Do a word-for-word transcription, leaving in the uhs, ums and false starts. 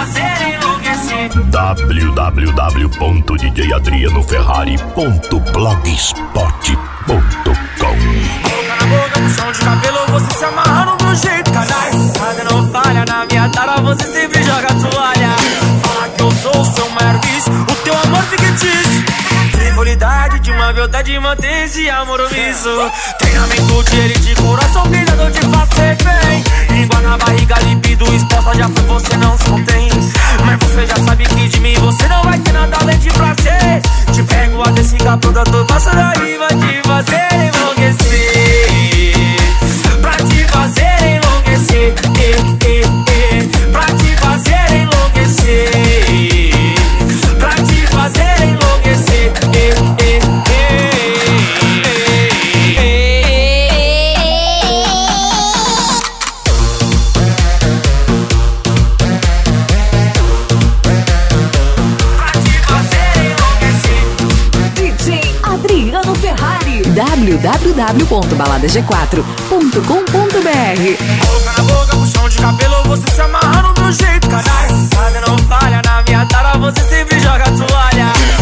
fazer enlouquecer. w w w ponto d j adriano ferrari ponto blogspot ponto com. Boca na boca, puxão de cabelo, você se amarra no meu jeito, caralho. Nada não falha, na minha tara você sempre joga toalha. Fala que eu sou o seu maior vício, o teu amor fictício. Frivolidade de uma verdade, mantém esse amor omisso. Treinamento de elite, coração cuidador de fazer bem. Língua na barriga, libido exposta, já foi, você não se contém. Mas você já sabe que de mim você não vai ter nada além de prazer. Te pego a desiga toda, tô passo daí, vai te fazer enlouquecer. Pra te fazer enlouquecer, eh, eh, eh. Pra te fazer enlouquecer. Pra te fazer enlouquecer, eh, eh, Adriano Ferrari. w w w ponto balada g quatro ponto com ponto b r. Boca na boca, puxão de cabelo, você se amarra no meu jeito, caralho. Nada não falha, na minha tara você sempre joga toalha.